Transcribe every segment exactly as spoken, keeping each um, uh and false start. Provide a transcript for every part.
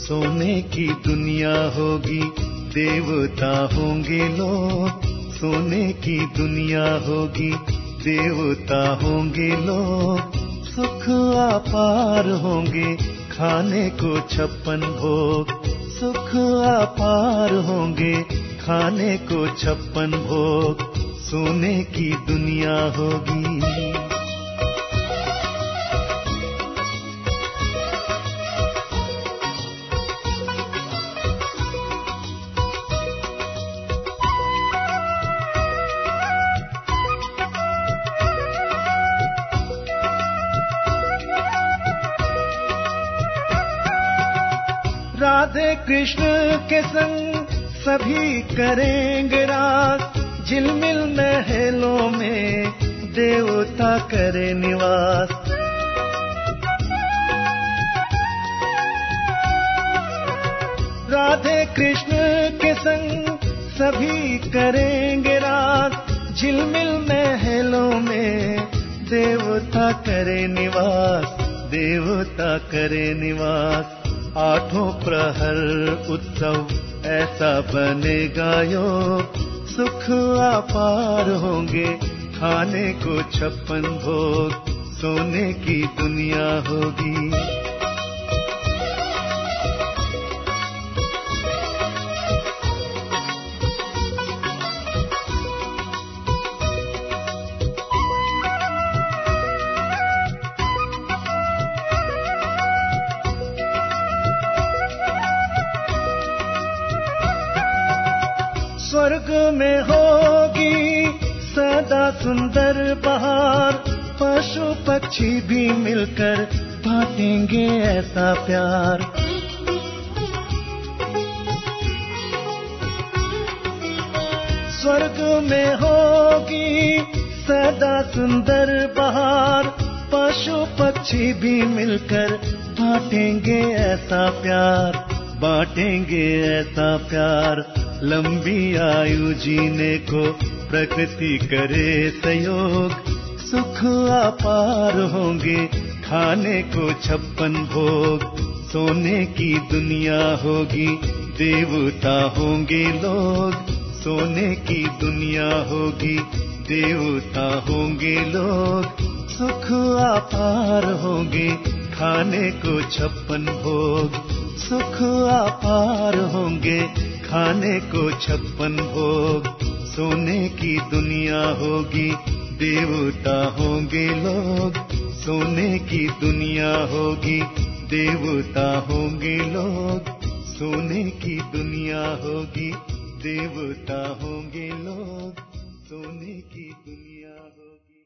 सोने की दुनिया होगी, देवता होंगे लोग। सोने की दुनिया होगी, देवता होंगे लोग। सुख अपार होंगे, खाने को छप्पन भोग। सुख अपार होंगे, खाने को छप्पन भोग। सोने की दुनिया होगी। राधे कृष्ण के संग सभी करेंगे रास। झिलमिल महलों में देवता करे निवास। राधे कृष्ण के संग सभी करेंगे रास। झिलमिल महलों में देवता करे निवास। देवता करे निवास। आठों प्रहर उत्सव ऐसा बनेगा योग। सुख अपार होंगे, खाने को छप्पन भोग। सोने की दुनिया होगी। स्वर्ग में होगी सदा सुंदर बहार। पशु पक्षी भी मिलकर बांटेंगे ऐसा प्यार। स्वर्ग में होगी सदा सुंदर बहार। पशु पक्षी भी मिलकर बांटेंगे ऐसा प्यार। बांटेंगे ऐसा प्यार। लंबी आयु जीने को प्रकृति करे सहयोग। सुख अपार होंगे, खाने को छप्पन भोग। सोने की दुनिया होगी, देवता होंगे लोग। सोने की दुनिया होगी, देवता होंगे लोग। सुख अपार होंगे, खाने को छप्पन भोग। सुख अपार होंगे, खाने को छप्पन भोग। सोने की दुनिया होगी, देवता होंगे लोग। सोने की दुनिया होगी, देवता होंगे लोग। सोने की दुनिया होगी, देवता होंगे लोग। सोने की दुनिया होगी।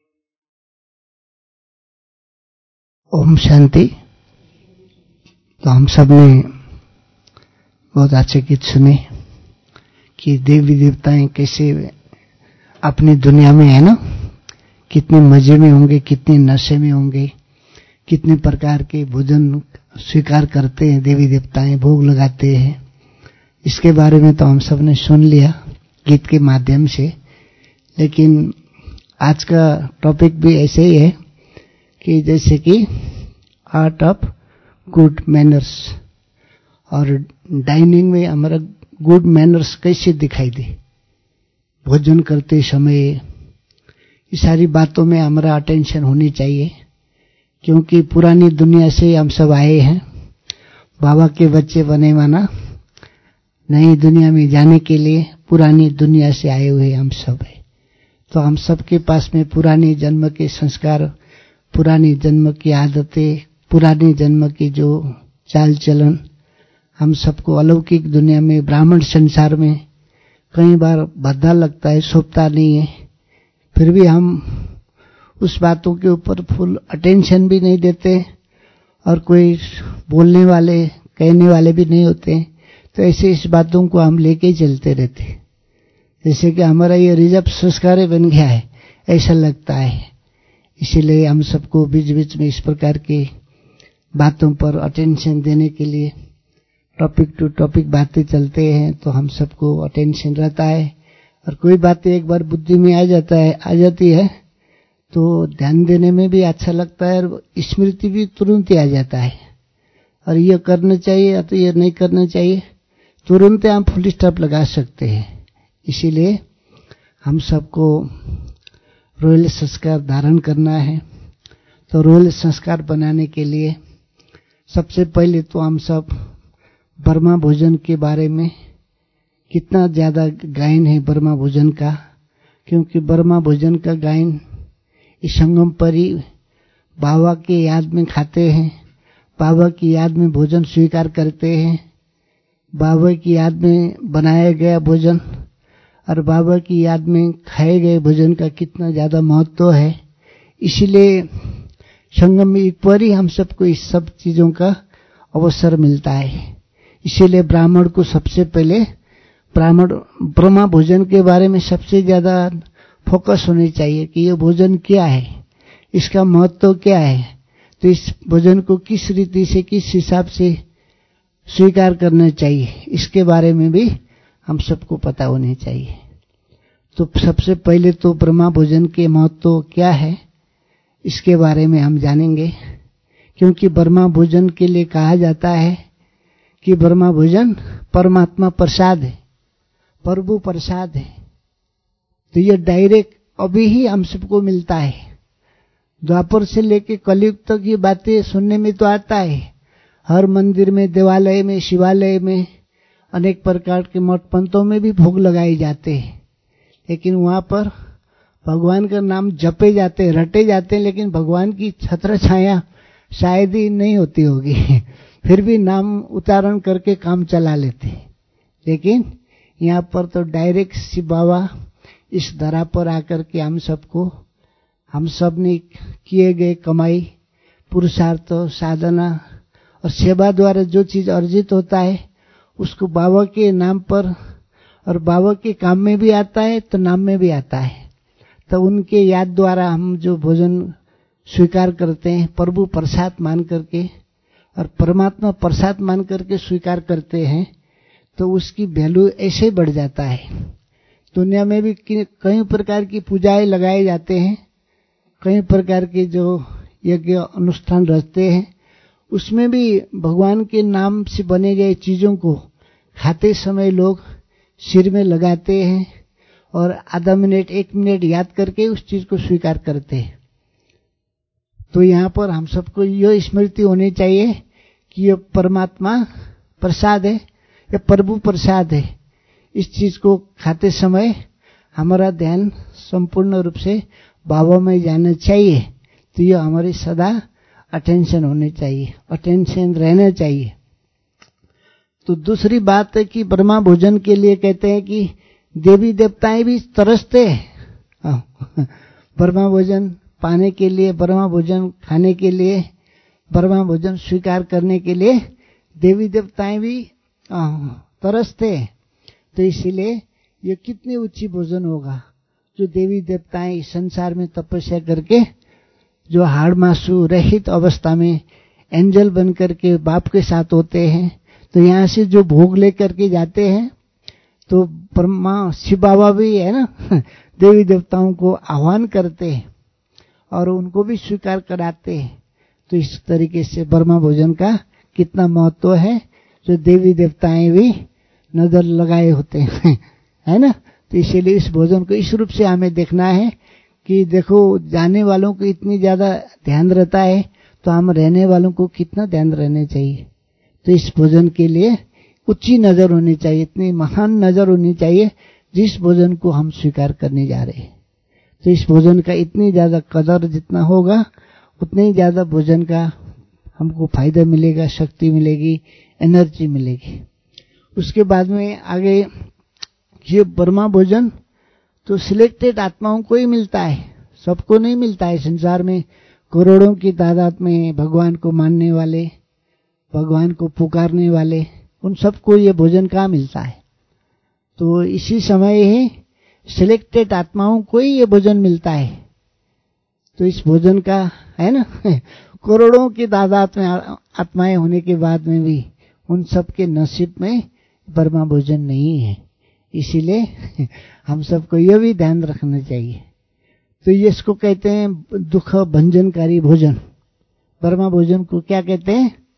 ओम शांति। तो हम सब ने बहुत अच्छे गीत सुने कि देवी देवताएं कैसे अपनी दुनिया में है ना, कितने मजे में होंगे, कितने नशे में होंगे, कितने प्रकार के भोजन स्वीकार करते हैं देवी देवताएं, भोग लगाते हैं। इसके बारे में तो हम सब ने सुन लिया गीत के माध्यम से। लेकिन आज का टॉपिक भी ऐसे ही है कि जैसे कि आर्ट ऑफ गुड मैनर्स, और डाइनिंग में हमारा गुड मैनर्स कैसे दिखाई दे, भोजन करते समय ये सारी बातों में हमारा अटेंशन होनी चाहिए। क्योंकि पुरानी दुनिया से हम सब आए हैं, बाबा के बच्चे बने माना नई दुनिया में जाने के लिए पुरानी दुनिया से आए हुए हम सब हैं। तो हम सब के पास में पुराने जन्म के संस्कार, पुराने जन्म की आदतें, पुराने जन्म की जो चाल चलन, हम सबको अलौकिक दुनिया में, ब्राह्मण संसार में कई बार भद्दा लगता है, शोभता नहीं है। फिर भी हम उस बातों के ऊपर फुल अटेंशन भी नहीं देते और कोई बोलने वाले, कहने वाले भी नहीं होते। तो ऐसे इस बातों को हम लेके ही चलते रहते, जैसे कि हमारा ये रिजर्व संस्कार बन गया है, ऐसा लगता है। इसीलिए हम सबको बीच बीच में इस प्रकार की बातों पर अटेंशन देने के लिए टॉपिक टू टॉपिक बातें चलते हैं, तो हम सबको अटेंशन रहता है। और कोई बातें एक बार बुद्धि में आ जाता है आ जाती है तो ध्यान देने में भी अच्छा लगता है और स्मृति भी तुरंत ही आ जाता है। और ये करना चाहिए या तो ये नहीं करना चाहिए, तुरंत हम फुल स्टॉप लगा सकते हैं। इसीलिए हम सबको रोयल संस्कार धारण करना है। तो रोयल संस्कार बनाने के लिए सबसे पहले तो हम सब ब्रह्मा भोजन के बारे में कितना ज्यादा गायन है ब्रह्मा भोजन का, क्योंकि ब्रह्मा भोजन का गायन इस संगम पर ही बाबा के याद में खाते हैं, बाबा की याद में भोजन स्वीकार करते हैं, बाबा की याद में बनाया गया भोजन और बाबा की याद में खाए गए भोजन का कितना ज्यादा महत्व है। इसीलिए संगम में एक बार ही हम सबको इस सब चीजों का अवसर मिलता है। इसीलिए ब्राह्मण को सबसे पहले ब्राह्मण ब्रह्मा भोजन के बारे में सबसे ज्यादा फोकस होनी चाहिए कि ये भोजन क्या है, इसका महत्व क्या है, तो इस भोजन को किस रीति से किस हिसाब से स्वीकार करना चाहिए, इसके बारे में भी हम सबको पता होनी चाहिए। तो सबसे पहले तो ब्रह्मा भोजन के महत्व क्या है इसके बारे में हम जानेंगे, क्योंकि ब्रह्मा भोजन के लिए कहा जाता है कि ब्रह्मा भोजन परमात्मा प्रसाद है, प्रभु प्रसाद है। तो ये डायरेक्ट अभी ही हम सबको मिलता है। द्वापर से लेके कलयुग तक ये बातें सुनने में तो आता है, हर मंदिर में, देवालय में, शिवालय में, अनेक प्रकार के मठ पंथों में भी भोग लगाए जाते हैं, लेकिन वहां पर भगवान का नाम जपे जाते हैं, रटे जाते हैं, लेकिन भगवान की छत्र छाया शायद ही नहीं होती होगी फिर भी नाम उच्चारण करके काम चला लेते हैं। लेकिन यहाँ पर तो डायरेक्ट शिव बाबा इस धरा पर आकर के हम सबको, हम सब ने किए गए कमाई, पुरुषार्थ, साधना और सेवा द्वारा जो चीज अर्जित होता है उसको बाबा के नाम पर और बाबा के काम में भी आता है तो नाम में भी आता है। तो उनके याद द्वारा हम जो भोजन स्वीकार करते हैं प्रभु प्रसाद मान करके और परमात्मा प्रसाद मान करके स्वीकार करते हैं, तो उसकी वैल्यू ऐसे बढ़ जाता है। दुनिया में भी कई प्रकार की पूजाएं लगाए जाते हैं, कई प्रकार के जो यज्ञ अनुष्ठान रहते हैं, उसमें भी भगवान के नाम से बने गए चीजों को खाते समय लोग सिर में लगाते हैं और आधा मिनट एक मिनट याद करके उस चीज को स्वीकार करते हैं। तो यहाँ पर हम सबको यह स्मृति होनी चाहिए कि यह परमात्मा प्रसाद है, यह प्रभु प्रसाद है। इस चीज को खाते समय हमारा ध्यान संपूर्ण रूप से बाबा में जाना चाहिए। तो यह हमारी सदा अटेंशन होनी चाहिए, अटेंशन रहना चाहिए। तो दूसरी बात है कि ब्रह्मा भोजन के लिए कहते हैं कि देवी देवताएं भी तरसते हैं ब्रह्मा भोजन पाने के लिए, ब्रह्मा भोजन खाने के लिए, ब्रह्मा भोजन स्वीकार करने के लिए देवी देवताएं भी तरसते हैं। तो इसीलिए ये कितनी ऊंची भोजन होगा जो देवी देवताएं इस संसार में तपस्या करके जो हाड़ मासू रहित अवस्था में एंजल बनकर के बाप के साथ होते हैं, तो यहाँ से जो भोग लेकर के जाते हैं तो ब्रह्मा शिव बाबा भी है ना देवी देवताओं को आह्वान करते हैं और उनको भी स्वीकार कराते हैं। तो इस तरीके से ब्रह्मा भोजन का कितना महत्व है, जो देवी देवताएं भी नजर लगाए होते हैं, है ना। तो इसीलिए इस भोजन को इस रूप से हमें देखना है कि देखो जाने वालों को इतनी ज्यादा ध्यान रहता है, तो हम रहने वालों को कितना ध्यान रहना चाहिए। तो इस भोजन के लिए ऊंची नजर होनी चाहिए, इतनी महान नजर होनी चाहिए जिस भोजन को हम स्वीकार करने जा रहे हैं। तो इस भोजन का इतनी ज्यादा कदर जितना होगा उतने ही ज्यादा भोजन का हमको फायदा मिलेगा, शक्ति मिलेगी, एनर्जी मिलेगी। उसके बाद में आगे ये ब्रह्मा भोजन तो सिलेक्टेड आत्माओं को ही मिलता है, सबको नहीं मिलता है। संसार में करोड़ों की तादाद में भगवान को मानने वाले, भगवान को पुकारने वाले, उन सबको ये भोजन कहाँ मिलता है। तो इसी समय ही सिलेक्टेड आत्माओं को ही ये भोजन मिलता है। तो इस भोजन का है ना करोड़ों की तादाद में आत्माएं होने के बाद में भी उन सब के नसीब में ब्रह्मा भोजन नहीं है। इसीलिए हम सबको यह भी ध्यान रखना चाहिए। तो ये इसको कहते हैं दुख भंजनकारी भोजन। ब्रह्मा भोजन को क्या कहते हैं?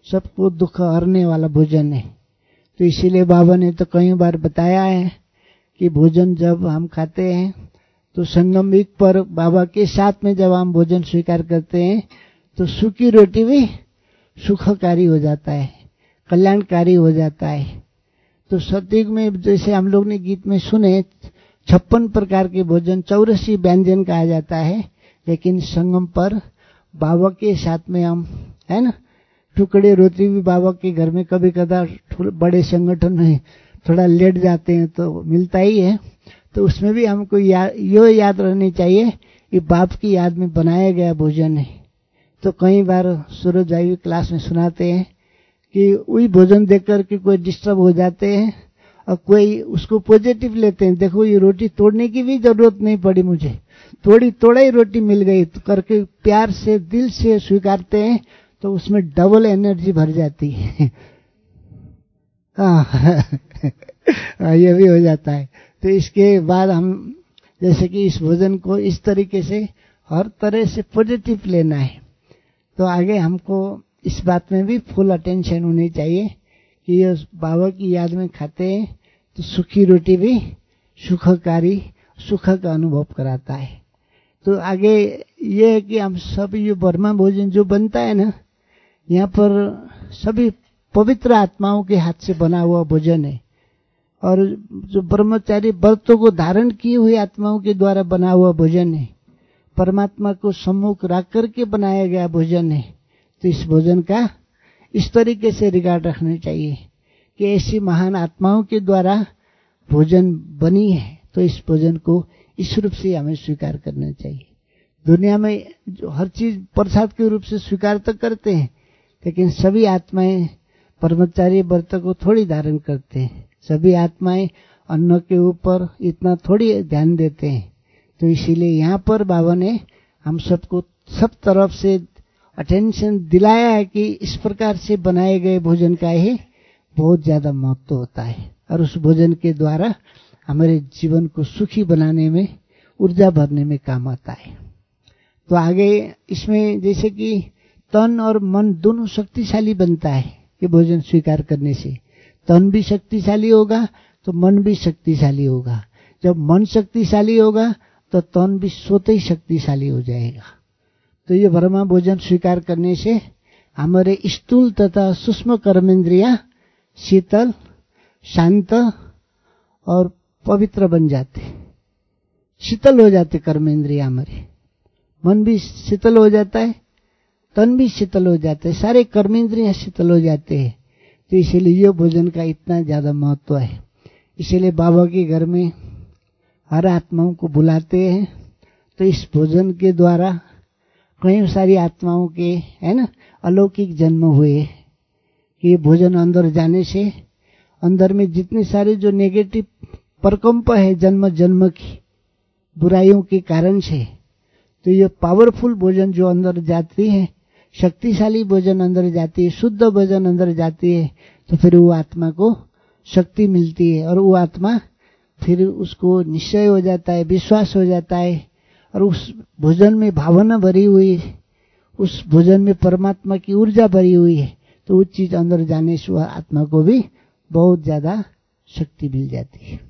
सबको दुख हरने वाला भोजन है। तो इसीलिए बाबा ने तो कई बार बताया है कि भोजन जब हम खाते हैं तो संगम युग पर बाबा के साथ में जब हम भोजन स्वीकार करते हैं तो सूखी रोटी भी सुखकारी हो जाता है, कल्याणकारी हो जाता है। तो सतयुग में जैसे हम लोग ने गीत में सुने छप्पन प्रकार के भोजन, चौरासी व्यंजन कहा जाता है, लेकिन संगम पर बाबा के साथ में हम, है ना, टुकड़े रोटी भी बाबा के घर में कभी कदार बड़े संगठन में थोड़ा लेट जाते हैं तो मिलता ही है। तो उसमें भी हमको या, यो याद रहनी चाहिए कि बाप की याद में बनाया गया भोजन है। तो कई बार सूरज भाई क्लास में सुनाते हैं कि वही भोजन देखकर के कोई डिस्टर्ब हो जाते हैं और कोई उसको पॉजिटिव लेते हैं, देखो ये रोटी तोड़ने की भी जरूरत नहीं पड़ी, मुझे थोड़ी थोड़ा ही रोटी मिल गई, तो करके प्यार से दिल से स्वीकारते हैं तो उसमें डबल एनर्जी भर जाती है। हाँ ये भी हो जाता है। तो इसके बाद हम जैसे कि इस भोजन को इस तरीके से हर तरह से पॉजिटिव लेना है। तो आगे हमको इस बात में भी फुल अटेंशन होनी चाहिए कि ये बाबा की याद में खाते हैं तो सूखी रोटी भी सुखकारी, सुख का अनुभव कराता है। तो आगे ये है कि हम सब ये ब्रह्मा भोजन जो बनता है ना, यहाँ पर सभी पवित्र आत्माओं के हाथ से बना हुआ भोजन है और जो ब्रह्मचारी व्रतों को धारण किए हुए आत्माओं के द्वारा बना हुआ भोजन है, परमात्मा को सम्मुख रख करके बनाया गया भोजन है। तो इस भोजन का इस तरीके से रिगार्ड रखना चाहिए कि ऐसी महान आत्माओं के द्वारा भोजन बनी है, तो इस भोजन को इस रूप से हमें स्वीकार करना चाहिए। दुनिया में जो हर चीज प्रसाद के रूप से स्वीकार तो करते हैं, लेकिन सभी आत्माएं ब्रह्मचारी व्रत को थोड़ी धारण करते हैं, सभी आत्माएं अन्न के ऊपर इतना थोड़ी ध्यान देते हैं। तो इसीलिए यहाँ पर बाबा ने हम सबको सब तरफ से अटेंशन दिलाया है कि इस प्रकार से बनाए गए भोजन का ही बहुत ज्यादा महत्व होता है और उस भोजन के द्वारा हमारे जीवन को सुखी बनाने में, ऊर्जा भरने में काम आता है। तो आगे इसमें जैसे कि तन और मन दोनों शक्तिशाली बनता है ये भोजन स्वीकार करने से। तन भी शक्तिशाली होगा तो मन भी शक्तिशाली होगा, जब मन शक्तिशाली होगा तो तन भी स्वतः ही शक्तिशाली हो जाएगा। तो ये ब्रह्मा भोजन स्वीकार करने से हमारे स्थूल तथा सूक्ष्म कर्मेंद्रिया शीतल, शांत और पवित्र बन जाते, शीतल हो जाते कर्मेंद्रिया हमारे, मन भी शीतल हो जाता है, तन भी शीतल हो जाते हैं, सारे कर्मेंद्रिया शीतल हो जाते हैं। तो इसीलिए ये भोजन का इतना ज्यादा महत्व है। इसीलिए बाबा के घर में हर आत्माओं को बुलाते हैं। तो इस भोजन के द्वारा कई सारी आत्माओं के, है ना, अलौकिक जन्म हुए कि ये भोजन अंदर जाने से अंदर में जितने सारे जो नेगेटिव प्रकंप है जन्म जन्म की बुराइयों के कारण से, तो ये पावरफुल भोजन जो अंदर जाती है, शक्तिशाली भोजन अंदर जाती है, शुद्ध भोजन अंदर जाती है, तो फिर वो आत्मा को शक्ति मिलती है और वो आत्मा फिर उसको निश्चय हो जाता है, विश्वास हो जाता है और उस भोजन में भावना भरी हुई, उस भोजन में परमात्मा की ऊर्जा भरी हुई है। तो वो चीज अंदर जाने से वह आत्मा को भी बहुत ज्यादा शक्ति मिल जाती है।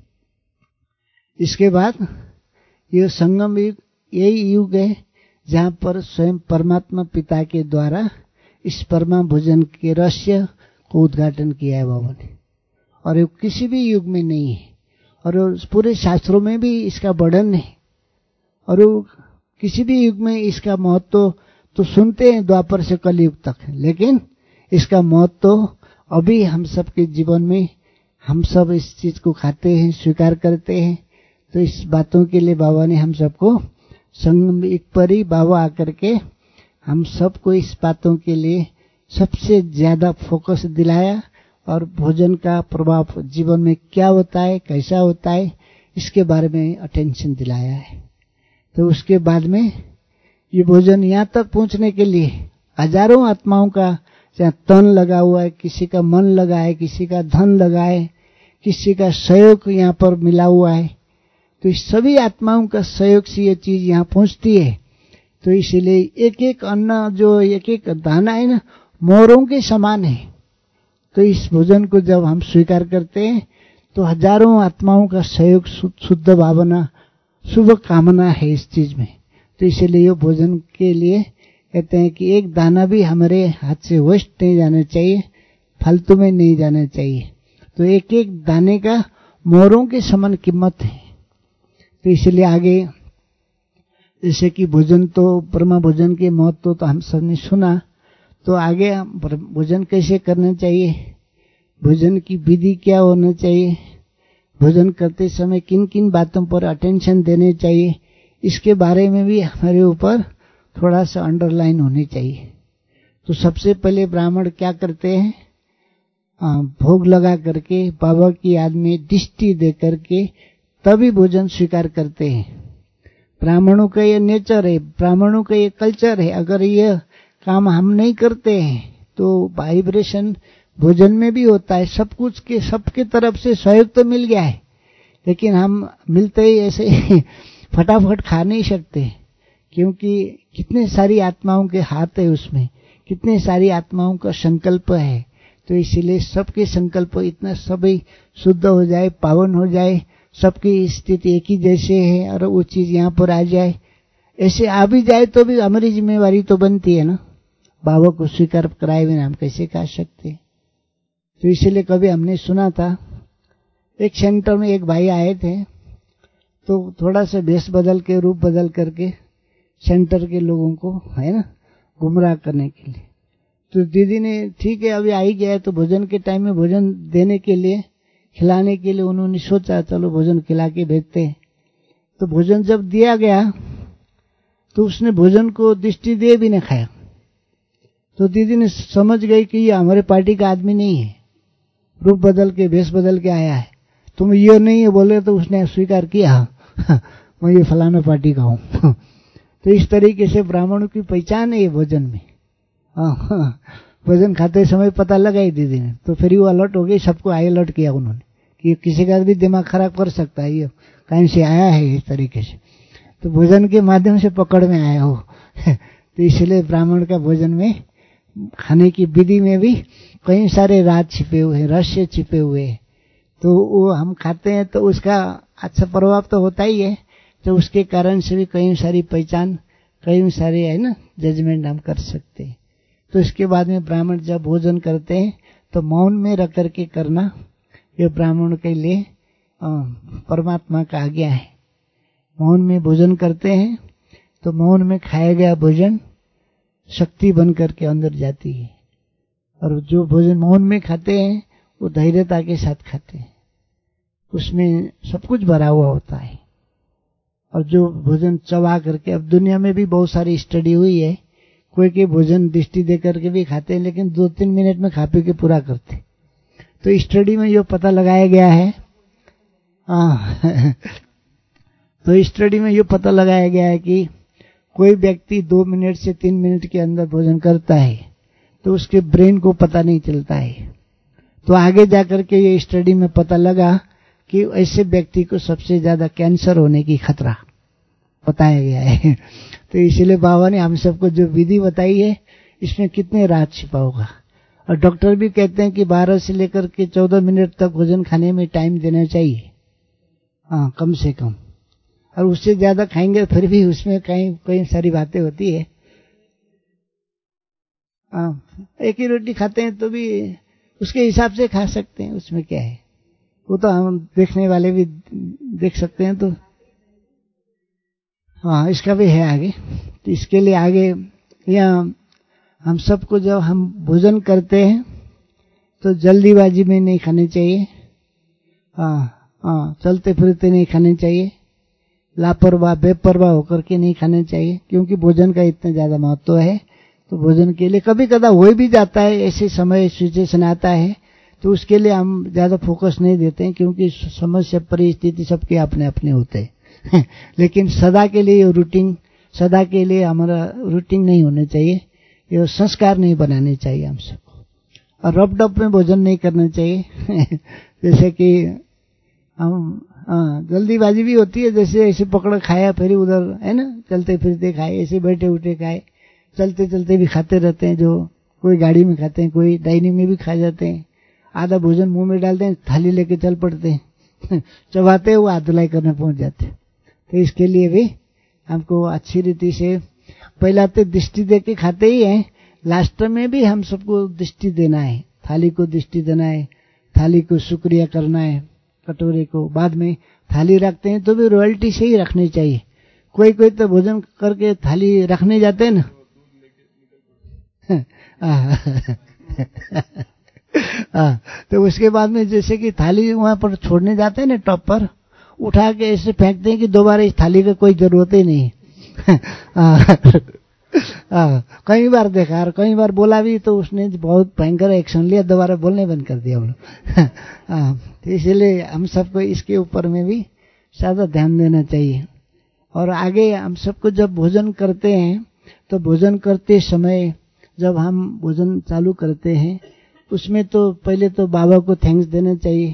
इसके बाद ये संगम युग यही युग है जहाँ पर स्वयं परमात्मा पिता के द्वारा इस परमा भोजन के रहस्य को उद्घाटन किया है बाबा ने, और ये किसी भी युग में नहीं है और पूरे शास्त्रों में भी इसका वर्णन है। और किसी भी युग में इसका महत्व तो सुनते हैं द्वापर से कलयुग तक, लेकिन इसका महत्व अभी हम सबके जीवन में हम सब इस चीज को खाते हैं, स्वीकार करते हैं। तो इस बातों के लिए बाबा ने हम सबको संगम एक पर ही बाबा आकर के हम सबको इस बातों के लिए सबसे ज्यादा फोकस दिलाया और भोजन का प्रभाव जीवन में क्या होता है, कैसा होता है, इसके बारे में अटेंशन दिलाया है। तो उसके बाद में ये भोजन यहाँ तक पहुंचने के लिए हजारों आत्माओं का जहाँ तन लगा हुआ है, किसी का मन लगा है, किसी का धन लगा है, किसी का सहयोग यहाँ पर मिला हुआ है। तो इस सभी आत्माओं का सहयोग से ये चीज यहाँ पहुंचती है। तो इसीलिए एक एक अन्न जो एक एक दाना है ना, मोरों के समान है। तो इस भोजन को जब हम स्वीकार करते हैं तो हजारों आत्माओं का सहयोग, शुद्ध भावना, शुभ कामना है इस चीज में। तो इसीलिए ये भोजन के लिए कहते हैं कि एक दाना भी हमारे हाथ से वेस्ट नहीं जाना चाहिए, फालतू में नहीं जाना चाहिए। तो एक एक दाने का मोरों के समान कीमत है। तो इसलिए आगे जैसे कि भोजन तो परमा भोजन के महत्व तो हम सबने सुना, तो आगे भोजन कैसे करना चाहिए, भोजन की विधि क्या होना चाहिए, भोजन करते समय किन किन बातों पर अटेंशन देने चाहिए, इसके बारे में भी हमारे ऊपर थोड़ा सा अंडरलाइन होनी चाहिए। तो सबसे पहले ब्राह्मण क्या करते हैं, भोग लगा करके बाबा की याद में दृष्टि दे करके तभी भोजन स्वीकार करते हैं। ब्राह्मणों का ये नेचर है, ब्राह्मणों का ये कल्चर है। अगर ये काम हम नहीं करते हैं तो वाइब्रेशन भोजन में भी होता है। सब कुछ के सबके तरफ से सहयोग तो मिल गया है, लेकिन हम मिलते ही ऐसे फटाफट खा नहीं सकते, क्योंकि कितने सारी आत्माओं के हाथ है उसमें, कितने सारी आत्माओं का संकल्प है। तो इसीलिए सबके संकल्प इतना सभी शुद्ध हो जाए, पावन हो जाए, सबकी स्थिति एक ही जैसे है और वो चीज यहाँ पर आ जाए, ऐसे आ भी जाए तो भी हमारी जिम्मेवारी तो बनती है ना। बाबा को स्वीकार कराए बिना हम कैसे खा सकते। तो इसलिए कभी हमने सुना था, एक सेंटर में एक भाई आए थे, तो थोड़ा सा भेष बदल के, रूप बदल करके सेंटर के लोगों को है ना गुमराह करने के लिए। तो दीदी ने ठीक है अभी आ ही गया है, तो भोजन के टाइम में भोजन देने के लिए, खिलाने के लिए उन्होंने सोचा चलो भोजन खिला के भेजते हैं। तो भोजन जब दिया गया तो उसने भोजन को दृष्टि दे भी नहीं खाया। तो दीदी ने समझ गई कि ये हमारे पार्टी का आदमी नहीं है, रूप बदल के भेष बदल के आया है। तुम ये नहीं है बोले तो उसने स्वीकार किया मैं ये फलाना पार्टी का हूं। तो इस तरीके से ब्राह्मणों की पहचान है ये भोजन में। भोजन खाते समय पता लगा ही दीदी ने, तो फिर वो अलर्ट हो गई, सबको आई अलर्ट किया उन्होंने कि किसी का भी दिमाग खराब कर सकता है, ये कहीं से आया है इस तरीके से। तो भोजन के माध्यम से पकड़ में आया हो। तो इसलिए ब्राह्मण का भोजन में खाने की विधि में भी कई सारे राज छिपे हुए हैं, रहस्य छिपे हुए हैं। तो वो हम खाते हैं तो उसका अच्छा प्रभाव तो होता ही है, तो उसके कारण से भी कई सारी पहचान, कई सारे है ना जजमेंट हम कर सकते हैं। तो इसके बाद में ब्राह्मण जब भोजन करते हैं तो मौन में रख करके करना, ये ब्राह्मण के लिए परमात्मा का आज्ञा है। मौन में भोजन करते हैं तो मौन में खाया गया भोजन शक्ति बन करके अंदर जाती है, और जो भोजन मौन में खाते हैं वो धैर्यता के साथ खाते हैं, उसमें सब कुछ भरा हुआ होता है। और जो भोजन चबा करके, अब दुनिया में भी बहुत सारी स्टडी हुई है, कोई के भोजन दृष्टि दे करके भी खाते हैं लेकिन दो तीन मिनट में खा पी के पूरा करते। तो स्टडी में ये पता लगाया गया है, हाँ तो स्टडी में ये पता लगाया गया है कि कोई व्यक्ति दो मिनट से तीन मिनट के अंदर भोजन करता है तो उसके ब्रेन को पता नहीं चलता है। तो आगे जाकर के ये स्टडी में पता लगा कि ऐसे व्यक्ति को सबसे ज्यादा कैंसर होने की खतरा बताया गया है। तो इसलिए बाबा ने हम सबको जो विधि बताई है इसमें कितने राज छिपा होगा। और डॉक्टर भी कहते हैं कि बारह से लेकर के चौदह मिनट तक भोजन खाने में टाइम देना चाहिए, हाँ कम से कम। और उससे ज्यादा खाएंगे फिर भी उसमें कई कई सारी बातें होती है। हाँ एक ही रोटी खाते हैं तो भी उसके हिसाब से खा सकते हैं, उसमें क्या है, वो तो हम देखने वाले भी देख सकते हैं। तो हाँ इसका भी है आगे। तो इसके लिए आगे यहाँ हम सबको जब हम भोजन करते हैं तो जल्दीबाजी में नहीं खाने चाहिए, हाँ हाँ चलते फिरते नहीं खाने चाहिए, लापरवाह बेपरवाह होकर के नहीं खाने चाहिए, क्योंकि भोजन का इतना ज्यादा महत्व है। तो भोजन के लिए कभी कदा हो भी जाता है, ऐसे समय सिचुएशन आता है तो उसके लिए हम ज्यादा फोकस नहीं देते हैं, क्योंकि समस्या परिस्थिति सबके अपने अपने होते हैं। लेकिन सदा के लिए रूटीन, सदा के लिए हमारा रूटीन नहीं होना चाहिए, ये संस्कार नहीं बनाने चाहिए हम सबको। और रफ डप में भोजन नहीं करना चाहिए। जैसे कि हम हाँ जल्दीबाजी भी होती है, जैसे ऐसे पकड़ खाया फिर उधर है ना चलते फिरते खाए, ऐसे बैठे उठे खाए, चलते चलते भी खाते रहते हैं जो कोई गाड़ी में खाते हैं, कोई डाइनिंग में भी खा जाते हैं, आधा भोजन मुंह में डालते हैं, थाली लेके चल पड़ते हैं चबाते हैं, वो हाथ धुलाई करने पहुंच जाते हैं। तो इसके लिए भी हमको अच्छी रीति से पहला तो दृष्टि दे के खाते ही हैं, लास्ट में भी हम सबको दृष्टि देना है, थाली को दृष्टि देना है, थाली को शुक्रिया करना है, कटोरे को। बाद में थाली रखते हैं तो भी रॉयल्टी से ही रखनी चाहिए। कोई कोई तो भोजन करके थाली रखने जाते हैं ना आ, तो उसके बाद में जैसे कि थाली वहां पर छोड़ने जाते हैं ना, टॉप पर उठा के ऐसे फेंकते हैं कि दोबारा इस थाली का कोई जरूरत ही नहीं आ, कई बार देखा और कई बार बोला भी तो उसने बहुत भयंकर एक्शन लिया, दोबारा बोलने बंद कर दिया हम लोग। इसलिए हम सबको इसके ऊपर में भी ज्यादा ध्यान देना चाहिए। और आगे हम सबको जब भोजन करते हैं तो भोजन करते समय जब हम भोजन चालू करते हैं उसमें तो पहले तो बाबा को थैंक्स देना चाहिए,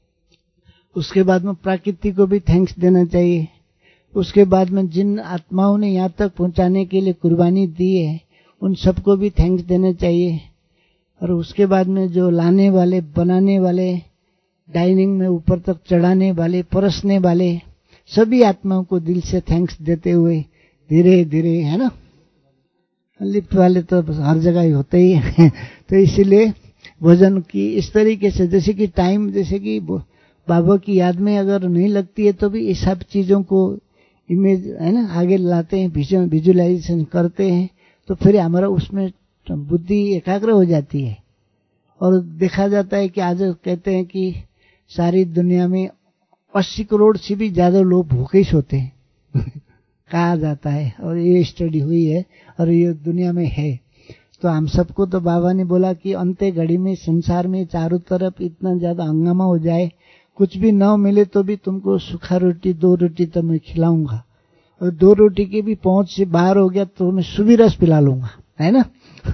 उसके बाद में प्रकृति को भी थैंक्स देना चाहिए, उसके बाद में जिन आत्माओं ने यहाँ तक पहुंचाने के लिए कुर्बानी दी है उन सबको भी थैंक्स देना चाहिए। और उसके बाद में जो लाने वाले, बनाने वाले, डाइनिंग में ऊपर तक चढ़ाने वाले, परसने वाले सभी आत्माओं को दिल से थैंक्स देते हुए धीरे धीरे, है ना, लिफ्ट वाले तो हर जगह ही होते ही हैं तो इसीलिए भोजन की इस तरीके से, जैसे कि टाइम, जैसे कि बाबा की याद में अगर नहीं लगती है तो भी इस सब चीजों को इमेज, है ना, आगे लाते हैं, विजुअलाइजेशन करते हैं तो फिर हमारा उसमें बुद्धि एकाग्र हो जाती है। और देखा जाता है कि आज कहते हैं कि सारी दुनिया में अस्सी करोड़ से भी ज्यादा लोग भूखे ही सोते हैं कहा जाता है, और ये स्टडी हुई है और ये दुनिया में है। तो हम सबको तो बाबा ने बोला कि अंते घड़ी में संसार में चारों तरफ इतना ज्यादा हंगामा हो जाए, कुछ भी न मिले तो भी तुमको सूखा रोटी, दो रोटी तो मैं खिलाऊंगा, और दो रोटी की भी पहुंच से बाहर हो गया तो मैं सुबह रस पिला लूंगा, है ना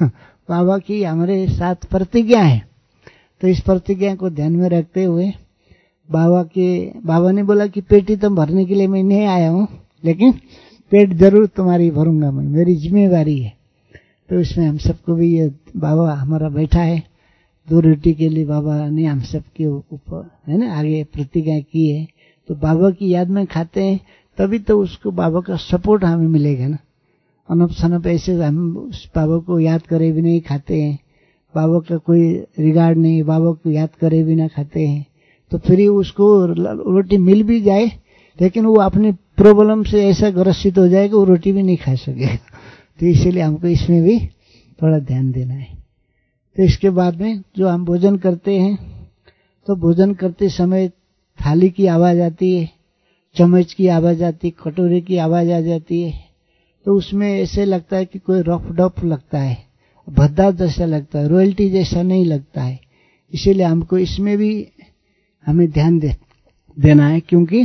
बाबा की हमारे साथ प्रतिज्ञा है। तो इस प्रतिज्ञा को ध्यान में रखते हुए बाबा के बाबा ने बोला कि पेटी तुम भरने के लिए मैं नहीं आया हूँ, लेकिन पेट जरूर तुम्हारी भरूंगा मैं, मेरी जिम्मेवारी है। तो इसमें हम सबको भी ये बाबा हमारा बैठा है, दो रोटी के लिए बाबा ने हम सबके ऊपर, है ना, आगे प्रतिज्ञा की है। तो बाबा की याद में खाते हैं तभी तो उसको बाबा का सपोर्ट हमें मिलेगा ना। अनप शनप ऐसे हम उस बाबा को याद करे भी नहीं खाते हैं, बाबा का कोई रिगार्ड नहीं, बाबा को याद करे भी ना खाते हैं, तो फिर उसको रोटी मिल भी जाए लेकिन वो अपनी प्रॉब्लम से ऐसा ग्रसित हो जाएगा वो रोटी भी नहीं खा सकेगा। तो इसीलिए हमको इसमें भी थोड़ा ध्यान देना है। तो इसके बाद में जो हम भोजन करते हैं तो भोजन करते समय थाली की आवाज आती है, चम्मच की आवाज आती है, कटोरे की आवाज आ जाती है, तो उसमें ऐसे लगता है कि कोई रफ डफ लगता है, भद्दा जैसा लगता है, रॉयल्टी जैसा नहीं लगता है। इसीलिए हमको इसमें भी हमें ध्यान दे, देना है, क्योंकि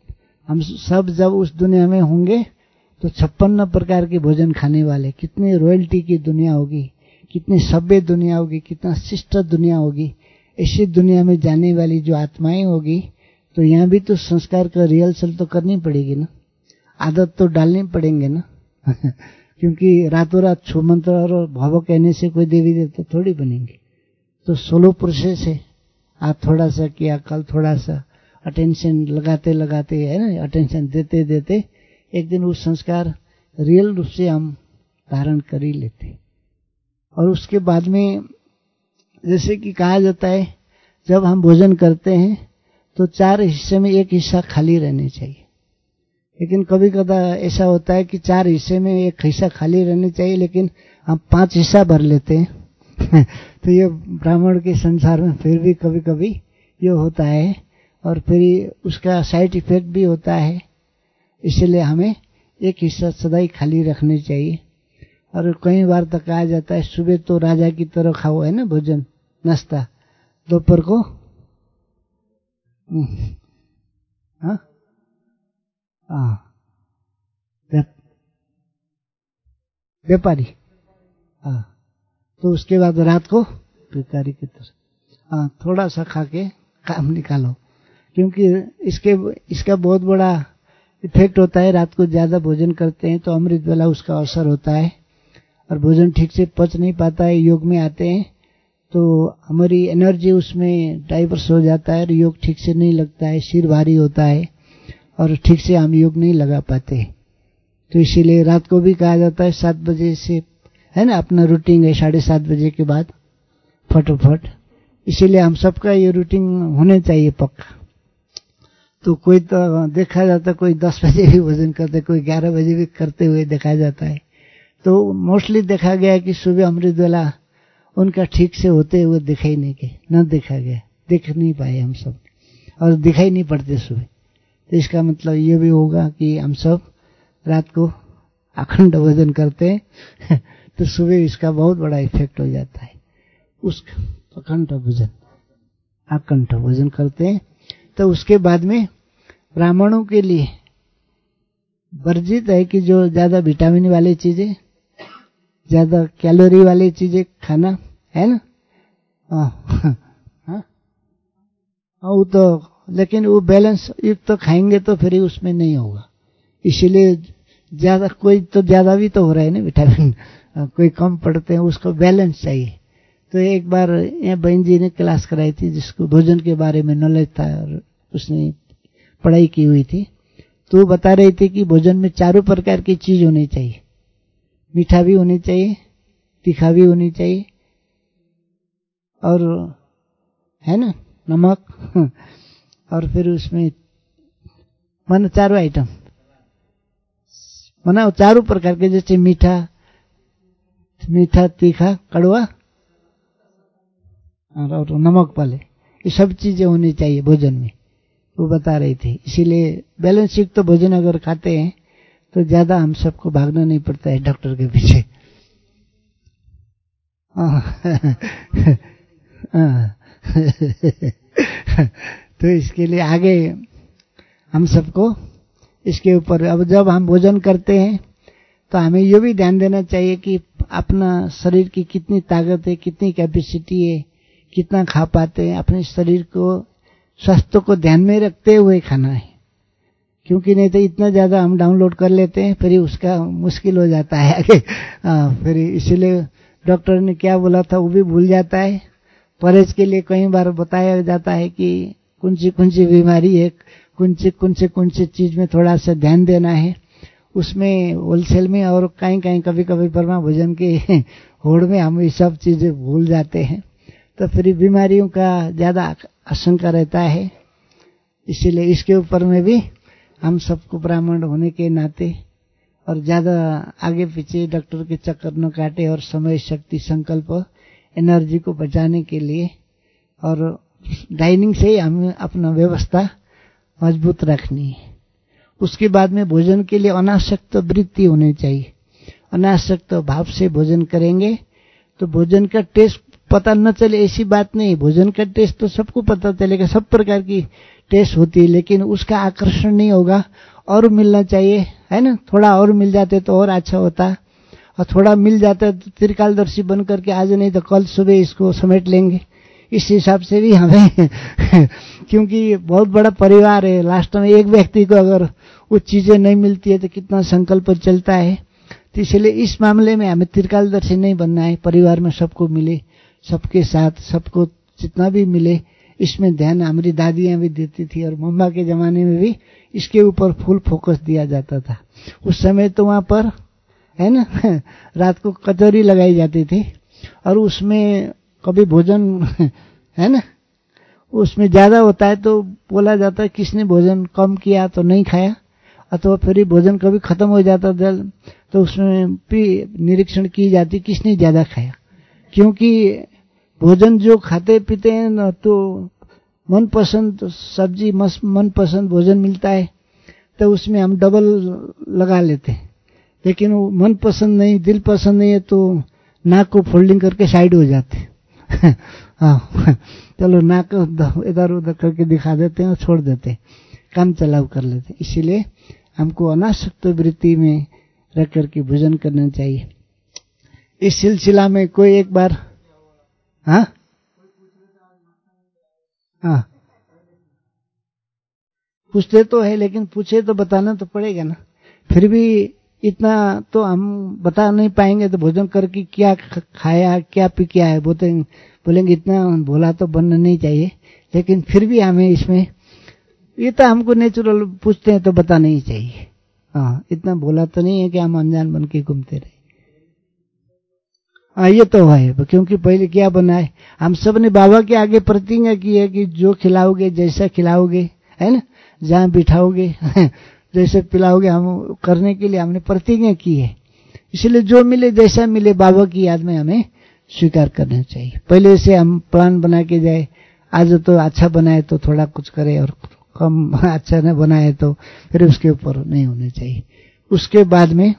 हम सब जब उस दुनिया में होंगे तो छप्पन प्रकार के भोजन खाने वाले, कितनी रॉयल्टी की दुनिया होगी, कितनी सभ्य दुनिया होगी, कितना शिष्ट दुनिया होगी। ऐसी दुनिया में जाने वाली जो आत्माएं होगी तो यहाँ भी तो संस्कार का रिहर्सल तो करनी पड़ेगी ना, आदत तो डालनी पड़ेंगे ना क्योंकि रातों रात छू मंत्र और भाव कहने से कोई देवी देवता थोड़ी बनेंगे। तो सोलो प्रोसेस है, आज थोड़ा सा किया, कल थोड़ा सा, अटेंशन लगाते लगाते, है ना, अटेंशन देते देते एक दिन वो संस्कार रियल रूप से हम धारण कर ही लेते। और उसके बाद में जैसे कि कहा जाता है जब हम भोजन करते हैं तो चार हिस्से में एक हिस्सा खाली रहने चाहिए, लेकिन कभी कदा ऐसा होता है कि चार हिस्से में एक हिस्सा खाली रहने चाहिए लेकिन हम पांच हिस्सा भर लेते हैं तो ये ब्राह्मण के संसार में फिर भी कभी कभी ये होता है और फिर उसका साइड इफेक्ट भी होता है। इसलिए हमें एक हिस्सा सदा खाली रखने चाहिए। और कई बार तक कहा जाता है सुबह तो राजा की तरह खाओ, है ना, भोजन नाश्ता, दोपहर को हाँ हाँ व्यापारी, हाँ, तो उसके बाद रात को भिखारी की तरह हाँ थोड़ा सा खा के काम निकालो, क्योंकि इसके इसका बहुत बड़ा इफेक्ट होता है। रात को ज्यादा भोजन करते हैं तो अमृत वाला उसका असर होता है और भोजन ठीक से पच नहीं पाता है, योग में आते हैं तो हमारी एनर्जी उसमें डाइवर्स हो जाता है और योग ठीक से नहीं लगता है, सिर भारी होता है और ठीक से हम योग नहीं लगा पाते। तो इसीलिए रात को भी कहा जाता है सात बजे से, है ना, अपना रूटीन है साढ़े सात बजे के बाद फटाफट। इसीलिए हम सबका ये रूटीन होने चाहिए पक्का। तो कोई तो देखा जाता है कोई दस बजे भी भोजन करते, कोई ग्यारह बजे भी करते हुए देखा जाता है। तो मोस्टली देखा गया कि सुबह अमृत वेला उनका ठीक से होते हुए दिखाई नहीं के न देखा गया, देख नहीं पाए हम सब, और दिखाई नहीं पड़ते सुबह। तो इसका मतलब ये भी होगा कि हम सब रात को अखंड भोजन करते हैं तो सुबह इसका बहुत बड़ा इफेक्ट हो जाता है। उस अखंड भोजन अखंड भोजन करते हैं तो उसके बाद में ब्राह्मणों के लिए वर्जित है कि जो ज्यादा विटामिन वाली चीजें, ज्यादा कैलोरी वाली चीजें खाना, है ना। हाँ हाँ वो तो, लेकिन वो बैलेंस युक्त तो खाएंगे तो फिर उसमें नहीं होगा। इसीलिए ज्यादा, कोई तो ज्यादा भी तो हो रहा है ना विटामिन, कोई कम पड़ते हैं, उसको बैलेंस चाहिए। तो एक बार यहाँ बहन जी ने क्लास कराई थी जिसको भोजन के बारे में नॉलेज था और उसने पढ़ाई की हुई थी, तो वो बता रही थी कि भोजन में चारों प्रकार की चीज होनी चाहिए। मीठा भी होनी चाहिए, तीखा भी होनी चाहिए, और है ना नमक, और फिर उसमें मानो चारों आइटम, माना चारों प्रकार के, जैसे मीठा मीठा तीखा कड़वा और नमक वाले, ये सब चीजें होनी चाहिए भोजन में, वो बता रही थी। इसीलिए बैलेंस युक्त तो भोजन अगर खाते हैं तो ज्यादा हम सबको भागना नहीं पड़ता है डॉक्टर के पीछे। तो इसके लिए आगे हम सबको इसके ऊपर, अब जब हम भोजन करते हैं तो हमें ये भी ध्यान देना चाहिए कि अपना शरीर की कितनी ताकत है, कितनी कैपेसिटी है, कितना खा पाते हैं, अपने शरीर को, स्वास्थ्य को ध्यान में रखते हुए खाना है। क्योंकि नहीं तो इतना ज्यादा हम डाउनलोड कर लेते हैं फिर उसका मुश्किल हो जाता है आगे। फिर इसीलिए डॉक्टर ने क्या बोला था वो भी भूल जाता है। परहेज के लिए कई बार बताया जाता है कि कौन सी कौन सी बीमारी है, कौन सी कौन से कौन सी चीज में थोड़ा सा ध्यान देना है, उसमें होलसेल में और कहीं कहीं कभी कभी परमा भोजन के होड़ में हम ये सब चीजें भूल जाते हैं, तो फिर बीमारियों का ज्यादा आशंका रहता है। इसीलिए इसके ऊपर में भी हम सबको ब्राह्मण होने के नाते और ज्यादा आगे पीछे डॉक्टर के चक्कर न काटे और समय शक्ति संकल्प एनर्जी को बचाने के लिए और डाइनिंग से ही हमें अपना व्यवस्था मजबूत रखनी है। उसके बाद में भोजन के लिए अनासक्त वृत्ति होनी चाहिए। अनासक्त भाव से भोजन करेंगे तो भोजन का टेस्ट पता न चले ऐसी बात नहीं। भोजन का टेस्ट तो सबको पता चलेगा, सब प्रकार की टेस्ट होती है, लेकिन उसका आकर्षण नहीं होगा। और मिलना चाहिए, है ना, थोड़ा और मिल जाते तो और अच्छा होता, और थोड़ा मिल जाता तो त्रिकालदर्शी बन करके आज नहीं तो कल सुबह इसको समेट लेंगे। इस हिसाब से भी हमें क्योंकि बहुत बड़ा परिवार है, लास्ट में एक व्यक्ति को अगर वो चीजें नहीं मिलती है तो कितना संकल्प चलता है। तो इसलिए इस मामले में हमें त्रिकालदर्शी नहीं बनना है, परिवार में सबको मिले, सबके साथ सबको जितना भी मिले, इसमें ध्यान हमारी दादियां भी देती थी और मम्मा के जमाने में भी इसके ऊपर फुल फोकस दिया जाता था। उस समय तो वहां पर, है ना, रात को कचौरी लगाई जाती थी और उसमें कभी भोजन, है ना, उसमें ज्यादा होता है तो बोला जाता है किसने भोजन कम किया तो नहीं खाया, अथवा फिर भोजन कभी खत्म हो जाता था तो उसमें भी निरीक्षण की जाती किसने ज्यादा खाया। क्योंकि भोजन जो खाते पीते हैं ना तो मनपसंद सब्जी, मनपसंद भोजन मिलता है तो उसमें हम डबल लगा लेते हैं, लेकिन वो मनपसंद नहीं, दिल पसंद नहीं है तो नाक को फोल्डिंग करके साइड हो जाते हैं। हाँ, चलो नाक इधर उधर करके दिखा देते हैं और छोड़ देते हैं, काम चलाव कर लेते हैं। इसीलिए हमको अनासक्त वृत्ति में रख करके भोजन करना चाहिए। इस सिलसिला में कोई एक बार, हाँ हाँ पूछते तो है, लेकिन पूछे तो बताना तो पड़ेगा ना। फिर भी इतना तो हम बता नहीं पाएंगे, तो भोजन करके क्या खाया क्या पी क्या है बोलते बोलेंगे इतना भोला तो बनना नहीं चाहिए। लेकिन फिर भी हमें इसमें ये तो हमको नेचुरल पूछते हैं तो बता नहीं चाहिए। हाँ, इतना भोला तो नहीं है कि हम अनजान बन के घूमते रहे। हाँ, ये तो है, क्योंकि पहले क्या बना है, हम सब ने बाबा के आगे प्रतिज्ञा की है कि जो खिलाओगे जैसा खिलाओगे, है ना, जहाँ बिठाओगे जैसे पिलाओगे, हम करने के लिए हमने प्रतिज्ञा की है। इसलिए जो मिले जैसा मिले बाबा की याद में हमें स्वीकार करना चाहिए। पहले से हम प्लान बना के जाए, आज तो अच्छा बनाए तो थोड़ा कुछ करे और कम अच्छा न बनाए तो फिर उसके ऊपर नहीं होना चाहिए। उसके बाद में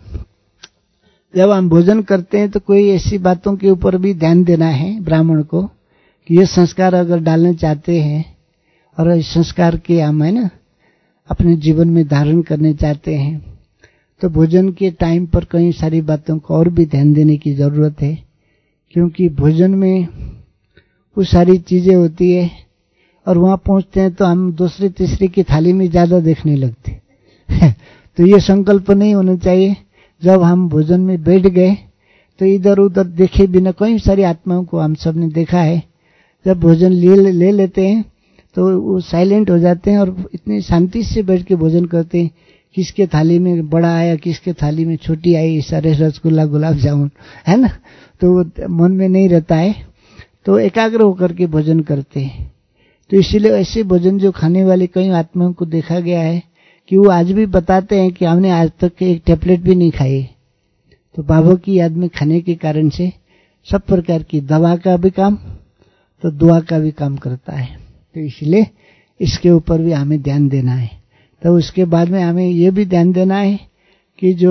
जब हम भोजन करते हैं तो कोई ऐसी बातों के ऊपर भी ध्यान देना है ब्राह्मण को कि ये संस्कार अगर डालना चाहते हैं और इस संस्कार के हम है ना अपने जीवन में धारण करने चाहते हैं तो भोजन के टाइम पर कई सारी बातों को और भी ध्यान देने की जरूरत है। क्योंकि भोजन में वो सारी चीजें होती है और वहां पहुंचते हैं तो हम दूसरी तीसरी की थाली में ज्यादा देखने लगते तो ये संकल्प नहीं होना चाहिए। जब हम भोजन में बैठ गए तो इधर उधर देखे बिना, कई सारी आत्माओं को हम सब ने देखा है, जब भोजन ले ले लेते हैं तो वो साइलेंट हो जाते हैं और इतनी शांति से बैठ के भोजन करते हैं। किसके थाली में बड़ा आया, किसके थाली में छोटी आई, सारे रसगुल्ला गुलाब जामुन, है ना, तो वो मन में नहीं रहता है, तो एकाग्र होकर के भोजन करते हैं। तो इसीलिए ऐसे भोजन जो खाने वाले कई आत्माओं को देखा गया है कि वो आज भी बताते हैं कि हमने आज तक एक टेबलेट भी नहीं खाई। तो बाबा की याद में खाने के कारण से सब प्रकार की दवा का भी काम तो दुआ का भी काम करता है। तो इसलिए इसके ऊपर भी हमें ध्यान देना है। तो उसके बाद में हमें ये भी ध्यान देना है कि जो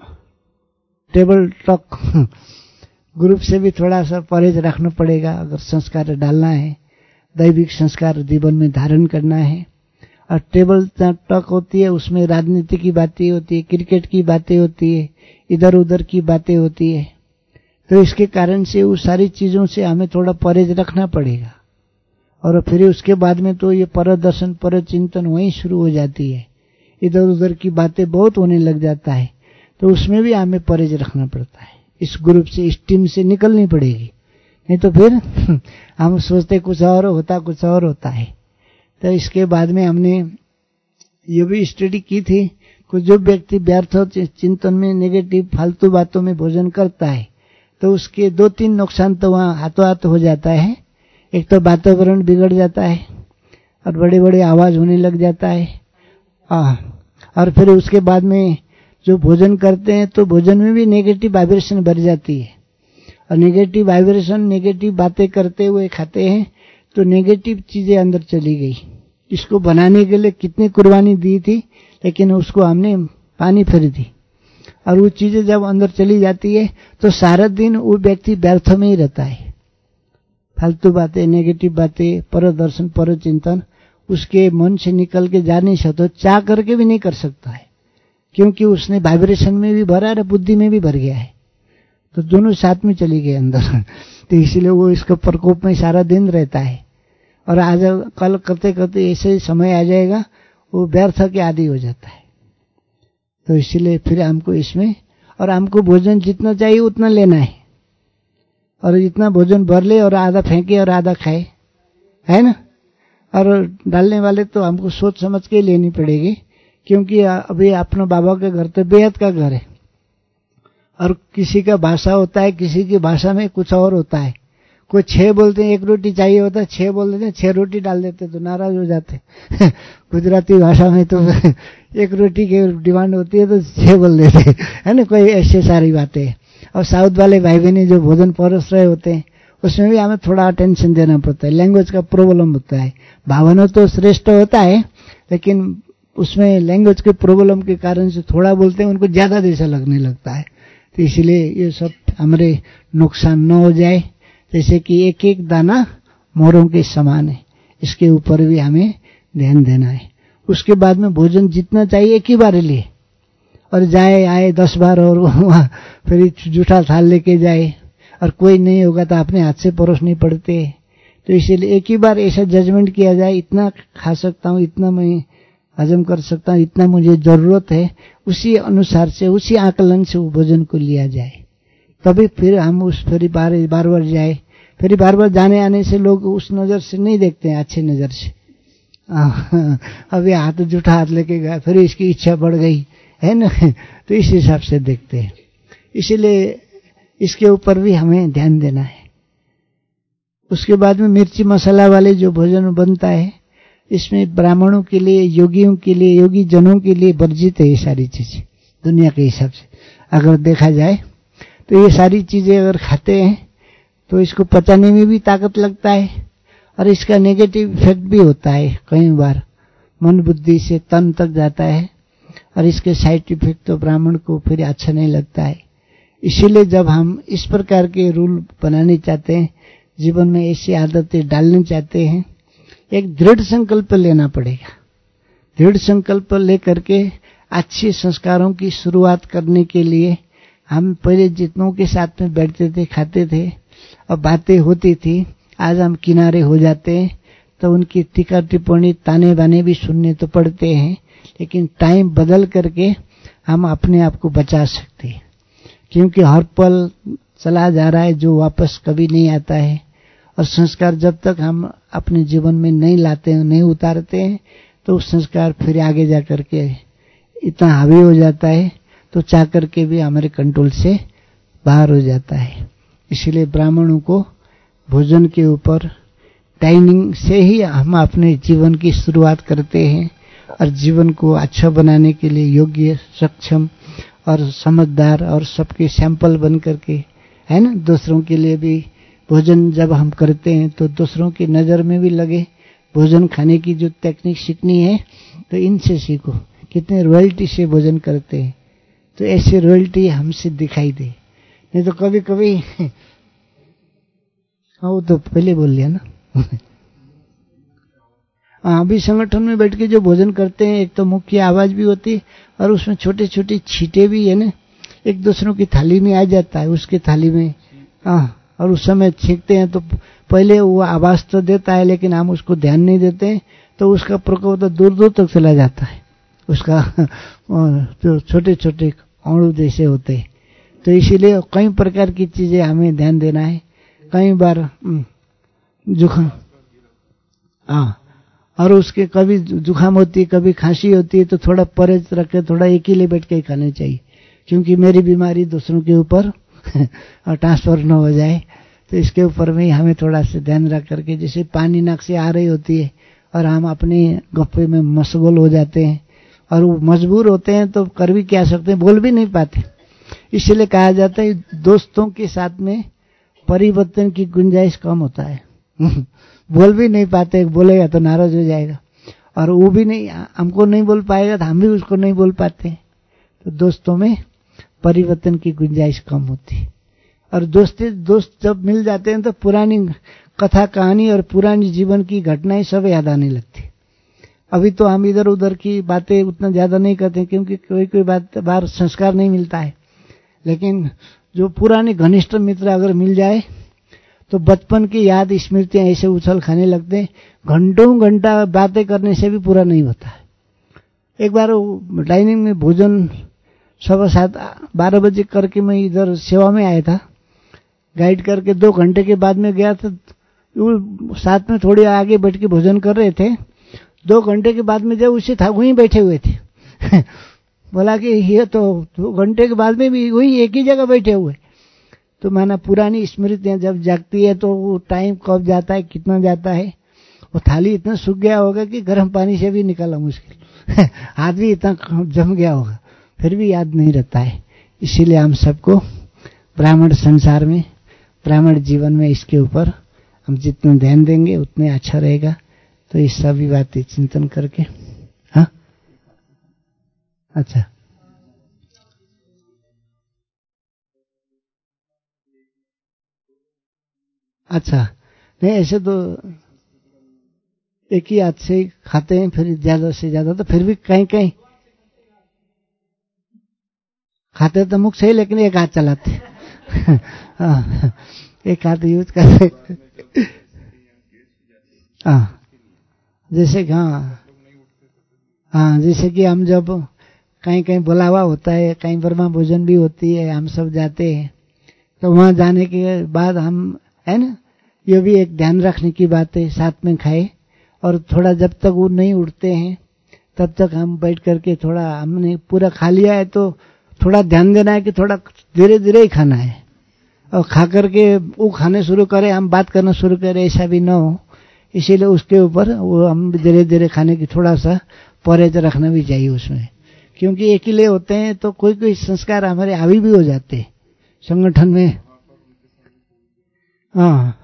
टेबल टॉक ग्रुप से भी थोड़ा सा परहेज रखना पड़ेगा अगर संस्कार डालना है, दैविक संस्कार जीवन में धारण करना है। और टेबल टॉक होती है उसमें राजनीति की बातें होती है, क्रिकेट की बातें होती है, इधर उधर की बातें होती है। तो इसके कारण से उस सारी चीजों से हमें थोड़ा परहेज रखना पड़ेगा। और फिर उसके बाद में तो ये पर दर्शन पर चिंतन वहीं शुरू हो जाती है, इधर उधर की बातें बहुत होने लग जाता है। तो उसमें भी हमें परहेज रखना पड़ता है, इस ग्रुप से इस टीम से निकलनी पड़ेगी, नहीं तो फिर हम सोचते कुछ और होता कुछ और होता है। तो इसके बाद में हमने ये भी स्टडी की थी कि जो व्यक्ति व्यर्थ चिंतन में नेगेटिव फालतू बातों में भोजन करता है तो उसके दो तीन नुकसान तो वहाँ हाथों हाथ हो जाता है। एक तो वातावरण बिगड़ जाता है और बड़े बड़े आवाज होने लग जाता है। आ, और फिर उसके बाद में जो भोजन करते हैं तो भोजन में भी नेगेटिव वाइब्रेशन बढ़ जाती है और नेगेटिव वाइब्रेशन नेगेटिव बातें करते हुए खाते हैं तो नेगेटिव चीजें अंदर चली गई। इसको बनाने के लिए कितनी कुर्बानी दी थी लेकिन उसको हमने पानी फेर दी और वो चीजें जब अंदर चली जाती है तो सारा दिन वो व्यक्ति व्यर्थ में ही रहता है। फालतू बातें, नेगेटिव बातें, पर दर्शन पर चिंतन उसके मन से निकल के जा नहीं सकता, चाह करके भी नहीं कर सकता है क्योंकि उसने वाइब्रेशन में भी भरा और बुद्धि में भी भर गया है। तो दोनों साथ में चली गए अंदर तो इसलिए वो इसका प्रकोप में सारा दिन रहता है और आज कल करते करते ऐसे समय आ जाएगा वो व्यर्थ के आदि हो जाता है। तो इसलिए फिर हमको इसमें और हमको भोजन जितना चाहिए उतना लेना है और जितना भोजन भर ले और आधा फेंके और आधा खाए, है ना। और डालने वाले तो हमको सोच समझ के लेनी पड़ेगी क्योंकि अभी अपना बाबा के घर तो बेहद का घर है और किसी का भाषा होता है, किसी की भाषा में कुछ और होता है। कोई छह बोलते हैं एक रोटी चाहिए होता है, छह बोल देते हैं छह रोटी डाल देते तो नाराज हो जाते गुजराती भाषा में तो एक रोटी की डिमांड होती है तो छह बोल देते है ना। कोई ऐसे सारी बातें। और साउथ वाले भाई बहनी जो भोजन परोस रहे होते हैं उसमें भी हमें थोड़ा अटेंशन देना पड़ता है। लैंग्वेज का प्रॉब्लम होता है, भावना तो श्रेष्ठ होता है लेकिन उसमें लैंग्वेज के प्रॉब्लम के कारण से थोड़ा बोलते हैं उनको ज्यादा जैसा लगने लगता है। तो इसलिए ये सब हमारे नुकसान न हो जाए, जैसे कि एक एक दाना मोरों के समान है, इसके ऊपर भी हमें ध्यान देना है। उसके बाद में भोजन जितना चाहिए एक ही बार लिए और जाए आए दस बार और वहाँ फिर जूठा थाल लेके जाए और कोई नहीं होगा तो अपने हाथ से परोसने पड़ते। तो इसीलिए एक ही बार ऐसा जजमेंट किया जाए इतना खा सकता हूँ, इतना मैं हजम कर सकता हूँ, इतना मुझे जरूरत है, उसी अनुसार से उसी आकलन से वो भोजन को लिया जाए, तभी फिर हम उस फिर बार बार बार जाए। फिर बार बार जाने आने से लोग उस नजर से नहीं देखते हैं, अच्छे नजर से। अभी हाथ जूठा हाथ लेके गया, फिर इसकी इच्छा बढ़ गई है ना, तो इस हिसाब से देखते हैं। इसीलिए इसके ऊपर भी हमें ध्यान देना है। उसके बाद में मिर्ची मसाला वाले जो भोजन बनता है, इसमें ब्राह्मणों के लिए, योगियों के लिए, योगी जनों के लिए वर्जित है ये सारी चीजें दुनिया के हिसाब से अगर देखा जाए। तो ये सारी चीजें अगर खाते हैं तो इसको पचाने में भी ताकत लगता है, और इसका नेगेटिव इफेक्ट भी होता है, कई बार मन बुद्धि से तन तक जाता है, और इसके साइड इफेक्ट तो ब्राह्मण को फिर अच्छा नहीं लगता है। इसीलिए जब हम इस प्रकार के रूल बनाने चाहते हैं, जीवन में ऐसी आदतें डालना चाहते हैं, एक दृढ़ संकल्प लेना पड़ेगा। दृढ़ संकल्प लेकर के अच्छे संस्कारों की शुरुआत करने के लिए हम पहले जितनों के साथ में बैठते थे, खाते थे और बातें होती थी, आज हम किनारे हो जाते हैं, तो उनकी टीका टिप्पणी ताने बाने भी सुनने तो पड़ते हैं, लेकिन टाइम बदल करके हम अपने आप को बचा सकते हैं, क्योंकि हर पल चला जा रहा है जो वापस कभी नहीं आता है। और संस्कार जब तक हम अपने जीवन में नहीं लाते हैं, नहीं उतारते हैं, तो संस्कार फिर आगे जा करके इतना हावी हो जाता है, तो चाह करके भी हमारे कंट्रोल से बाहर हो जाता है। इसलिए ब्राह्मणों को भोजन के ऊपर टाइमिंग से ही हम अपने जीवन की शुरुआत करते हैं, और जीवन को अच्छा बनाने के लिए योग्य, सक्षम और समझदार और सबके सैंपल बन करके, है ना, दूसरों के लिए भी भोजन जब हम करते हैं तो दूसरों की नजर में भी लगे। भोजन खाने की जो टेक्निक सीखनी है तो इनसे सीखो, कितने रॉयल्टी से भोजन करते हैं, तो ऐसे रॉयल्टी हमसे दिखाई दे। नहीं तो कभी कभी हाँ वो तो पहले बोल लिया ना। हाँ, अभी संगठन में बैठ के जो भोजन करते हैं, एक तो मुख्य आवाज भी होती है और उसमें छोटे छोटे छींटे भी है ना, एक दूसरों की थाली में आ जाता है, उसके थाली में। हाँ, और उस समय छींकते हैं तो पहले वो आवाज तो देता है, लेकिन हम उसको ध्यान नहीं देते हैं, तो उसका प्रकोप तो दूर दूर तक चला जाता है, उसका जो छोटे छोटे अणु जैसे होते हैं। तो इसीलिए कई प्रकार की चीजें हमें ध्यान देना है। कई बार जुकाम, हाँ, और उसके कभी जुकाम होती है, कभी खांसी होती है, तो थोड़ा परहेज रखे, थोड़ा अकेले बैठ के खाने चाहिए, क्योंकि मेरी बीमारी दूसरों के ऊपर ट्रांसफर न हो जाए। तो इसके ऊपर में हमें थोड़ा सा ध्यान रख करके, जैसे पानी नाक से आ रही होती है और हम अपने गप्पे में मशगूल हो जाते हैं और वो मजबूर होते हैं, तो कर भी क्या सकते हैं, बोल भी नहीं पाते। इसलिए कहा जाता है दोस्तों के साथ में परिवर्तन की गुंजाइश कम होता है। बोल भी नहीं पाते, बोलेगा तो नाराज हो जाएगा, और वो भी नहीं, हमको नहीं बोल पाएगा तो हम भी उसको नहीं बोल पाते। तो दोस्तों में परिवर्तन की गुंजाइश कम होती है। और दोस्ती दोस्त जब मिल जाते हैं तो पुरानी कथा कहानी और पुरानी जीवन की घटनाएं सब याद आने लगती। अभी तो हम इधर उधर की बातें उतना ज्यादा नहीं करते, क्योंकि कोई कोई बात बार संस्कार नहीं मिलता है। लेकिन जो पुराने घनिष्ठ मित्र अगर मिल जाए तो बचपन की याद स्मृतियां ऐसे उछल खाने लगते हैं, घंटों घंटा बातें करने से भी पूरा नहीं होता है। एक बार डाइनिंग में भोजन सवा सात बारह बजे करके मैं इधर सेवा में आया था, गाइड करके दो घंटे के बाद में गया था, वो साथ में थोड़ी आगे बैठ के भोजन कर रहे थे। दो घंटे के बाद में जब उसे था वहीं बैठे हुए थे। बोला कि ये तो दो घंटे के बाद में भी वही एक ही जगह बैठे हुए। तो माना पुरानी स्मृतियां जब जागती है तो वो टाइम कब जाता है, कितना जाता है, वो थाली इतना सूख गया होगा कि गर्म पानी से भी निकालना मुश्किल। हाथ भी इतना जम गया होगा, फिर भी याद नहीं रहता है। इसीलिए हम सबको ब्राह्मण संसार में, ब्राह्मण जीवन में इसके ऊपर हम जितना ध्यान देंगे उतने अच्छा रहेगा। तो ये सभी बातें चिंतन करके, हाँ अच्छा अच्छा नहीं, ऐसे तो एक ही हाथ से खाते हैं, फिर ज्यादा से ज्यादा तो फिर भी कहीं कहीं खाते तो मुख से ही, लेकिन एक हाथ चलाते। हाँ, एक हाथ यूज करते। हाँ, जैसे हाँ हाँ, जैसे कि हम जब कहीं कहीं बुलावा होता है, कहीं ब्रह्मा भोजन भी होती है, हम सब जाते हैं, तो वहां जाने के बाद हम, है ना, ये भी एक ध्यान रखने की बात है, साथ में खाए। और थोड़ा जब तक वो नहीं उठते हैं तब तक हम बैठ करके थोड़ा, हमने पूरा खा लिया है तो थोड़ा ध्यान देना है कि थोड़ा धीरे धीरे ही खाना है, और खा करके वो खाने शुरू करें, हम बात करना शुरू करें, ऐसा भी ना हो। इसीलिए उसके ऊपर वो हम धीरे धीरे खाने की थोड़ा सा परहेज रखना भी चाहिए उसमें, क्योंकि अकेले होते हैं तो कोई कोई संस्कार हमारे हावी भी हो जाते हैं संगठन में। हाँ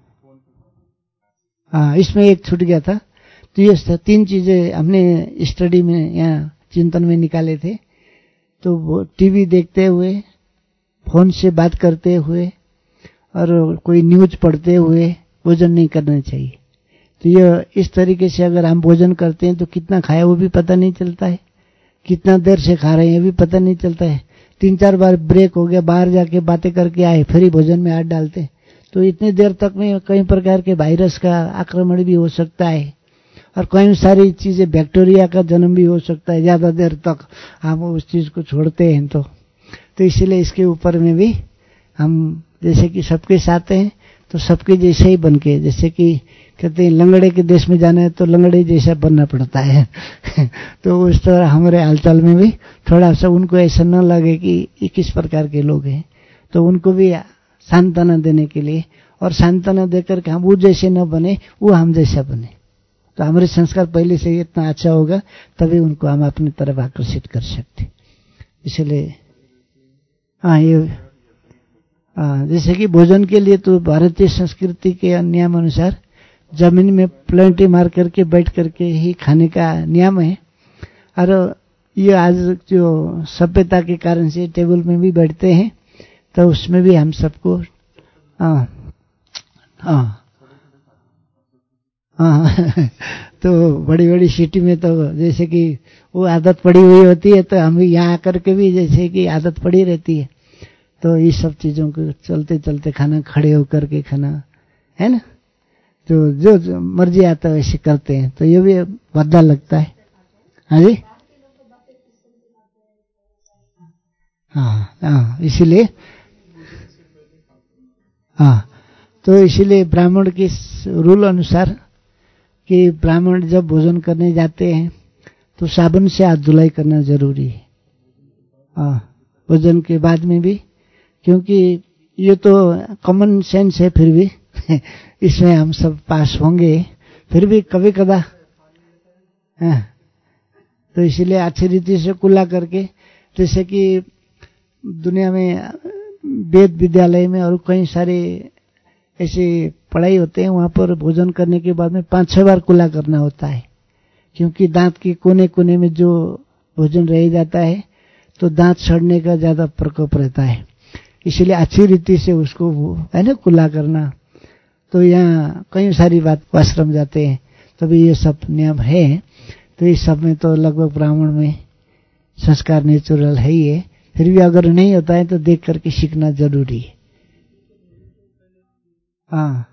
हाँ, इसमें एक छूट गया था। तो ये तीन चीजें हमने स्टडी में या चिंतन में निकाले थे। तो वो टीवी देखते हुए, फोन से बात करते हुए और कोई न्यूज पढ़ते हुए भोजन नहीं करना चाहिए। तो ये इस तरीके से अगर हम भोजन करते हैं तो कितना खाया वो भी पता नहीं चलता है, कितना देर से खा रहे हैं भी पता नहीं चलता है। तीन चार बार ब्रेक हो गया, बाहर जाके बातें करके आए, फिर ही भोजन में हाथ डालते हैं, तो इतनी देर तक में कई प्रकार के वायरस का आक्रमण भी हो सकता है और कई सारी चीजें, बैक्टीरिया का जन्म भी हो सकता है ज्यादा देर तक हम उस चीज को छोड़ते हैं। तो तो इसलिए इसके ऊपर में भी हम, जैसे कि सबके साथ हैं तो सबके जैसे ही बन के, जैसे कि कहते हैं लंगड़े के देश में जाना है तो लंगड़े जैसा बनना पड़ता है तो उस तरह हमारे हालचाल में भी थोड़ा सा उनको ऐसा न लगे कि ये किस प्रकार के लोग हैं, तो उनको भी सांत्वना देने के लिए, और सांत्वना देकर के हम वो जैसे न बने, वो हम जैसा बने, तो हमारे संस्कार पहले से इतना अच्छा होगा, तभी उनको हम अपनी तरफ आकर्षित कर सकते। इसलिए हाँ, ये हाँ, जैसे कि भोजन के लिए तो भारतीय संस्कृति के नियम अनुसार जमीन में प्लेंटी मार करके बैठ करके ही खाने का नियम है। और ये आज जो सभ्यता के कारण से टेबल में भी बैठते हैं, तो उसमें भी हम सबको हाँ हाँ हाँ तो बड़ी बड़ी सिटी में तो जैसे कि वो आदत पड़ी हुई होती है, तो हम यहाँ आकर के भी जैसे कि आदत पड़ी रहती है, तो ये सब चीजों को चलते चलते खाना, खड़े होकर के खाना, है ना, तो जो, जो मर्जी आता है वैसे करते हैं, तो ये भी बदला लगता है। हाँ जी, हाँ हाँ, इसीलिए हाँ, तो इसीलिए ब्राह्मण के रूल अनुसार कि ब्राह्मण जब भोजन करने जाते हैं तो साबुन से हाथ धुलाई करना जरूरी है, हाँ, भोजन के बाद में भी, क्योंकि ये तो कॉमन सेंस है, फिर भी इसमें हम सब पास होंगे, फिर भी कभी कदा, तो इसलिए अच्छी रीति से कुल्ला करके, जैसे कि दुनिया में वेद विद्यालय में और कई सारे ऐसे पढ़ाई होते हैं, वहां पर भोजन करने के बाद में पांच छह बार कुल्ला करना होता है, क्योंकि दांत के कोने कोने में जो भोजन रह जाता है तो दांत सड़ने का ज्यादा प्रकोप रहता है, इसलिए अच्छी रीति से उसको, है ना, कुल्ला करना। तो यहाँ कई सारी बात आश्रम जाते हैं तभी ये सब नियम है, तो इस सब में तो लगभग ब्राह्मण में संस्कार नेचुरल है ही है, फिर भी अगर नहीं होता है तो देख करके सीखना जरूरी है। हाँ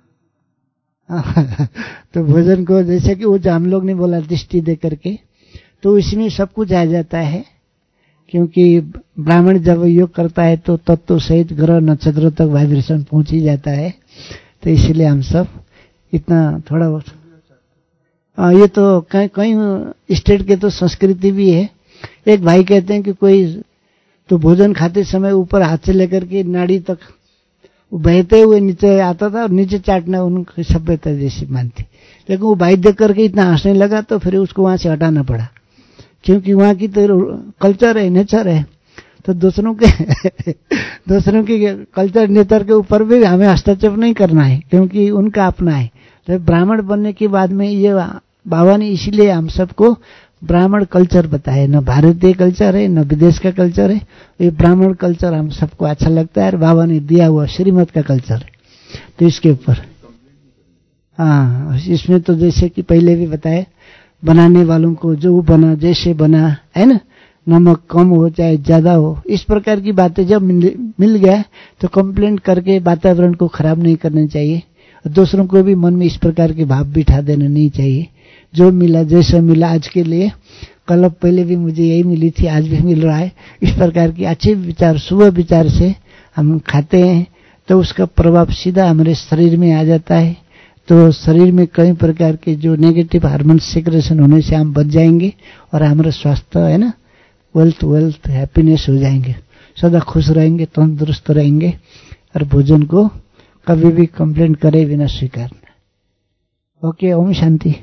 तो भोजन को जैसे कि वो जो हम लोग ने बोला दृष्टि दे करके, तो इसमें सब कुछ आ जाता है, क्योंकि ब्राह्मण जब योग करता है तो तत्व सहित ग्रह नक्षत्रों तक वाइब्रेशन पहुंच ही जाता है, तो इसलिए हम सब इतना थोड़ा बहुत, ये तो कई कई स्टेट के तो संस्कृति भी है। एक भाई कहते हैं कि कोई तो भोजन खाते समय ऊपर हाथ से लेकर के नाड़ी तक बहते हुए नीचे आता था और नीचे चाटना उनकी सभ्यता जैसी मानती, लेकिन वो भाई देख करके इतना हंसने लगा तो फिर उसको वहां से हटाना पड़ा, क्योंकि वहां की तो कल्चर है, नेचर है, तो दूसरों के दूसरों के कल्चर नेचर के ऊपर भी हमें हस्तक्षेप नहीं करना है, क्योंकि उनका अपना है। तो ब्राह्मण बनने के बाद में ये बाबा ने इसीलिए हम सबको ब्राह्मण कल्चर बताया, न भारतीय कल्चर है न विदेश का कल्चर है, ये ब्राह्मण कल्चर हम सबको अच्छा लगता है और बाबा ने दिया हुआ श्रीमत का कल्चर है। तो इसके ऊपर हाँ, इसमें तो जैसे कि पहले भी बताया, बनाने वालों को जो बना जैसे बना, है ना, नमक कम हो चाहे ज्यादा हो, इस प्रकार की बातें जब मिल, मिल गया तो कंप्लेंट करके वातावरण को खराब नहीं करना चाहिए। दूसरों को भी मन में इस प्रकार के भाव बिठा देना नहीं चाहिए। जो मिला जैसा मिला आज के लिए, कल पहले भी मुझे यही मिली थी, आज भी मिल रहा है, इस प्रकार के अच्छे विचार, शुभ विचार से हम खाते हैं तो उसका प्रभाव सीधा हमारे शरीर में आ जाता है। तो शरीर में कई प्रकार के जो नेगेटिव हार्मोन सिक्रेशन होने से हम बच जाएंगे और हमारा स्वास्थ्य है ना, वेल्थ वेल्थ हैप्पीनेस हो जाएंगे, सदा खुश रहेंगे, तंदुरुस्त रहेंगे और भोजन को कभी भी कंप्लेंट करे बिना स्वीकारना। ओके, ओम शांति।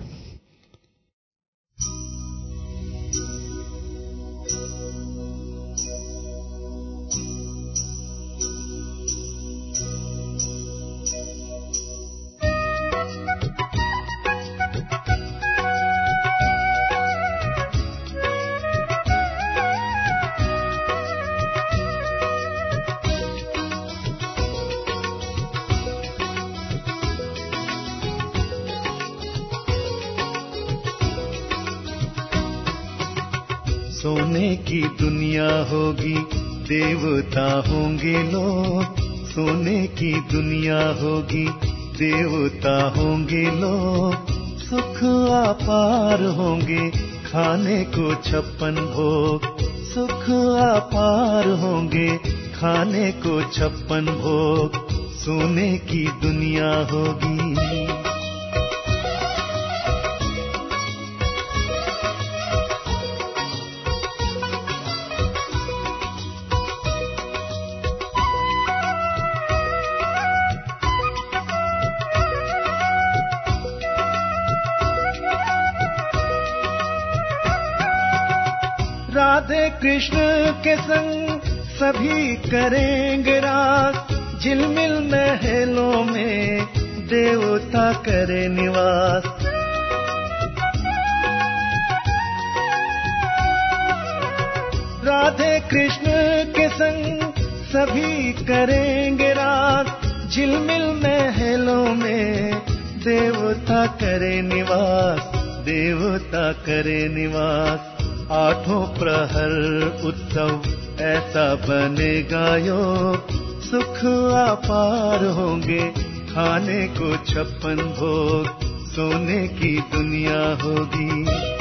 सोने की दुनिया होगी, देवता होंगे लोग। सोने की दुनिया होगी, देवता होंगे लोग। सुख अपार होंगे, खाने को छप्पन भोग। सुख अपार होंगे, खाने को छप्पन भोग। सोने की दुनिया होगी। राधे कृष्ण के संग सभी करेंगे रास। झिलमिल महलों में देवता करे निवास। राधे कृष्ण के संग सभी करेंगे रास। झिलमिल महलों में देवता करे निवास। देवता करे निवास। आठों प्रहर उत्सव ऐसा बनेगा योग। सुख अपार होंगे, खाने को छप्पन भोग। सोने की दुनिया होगी।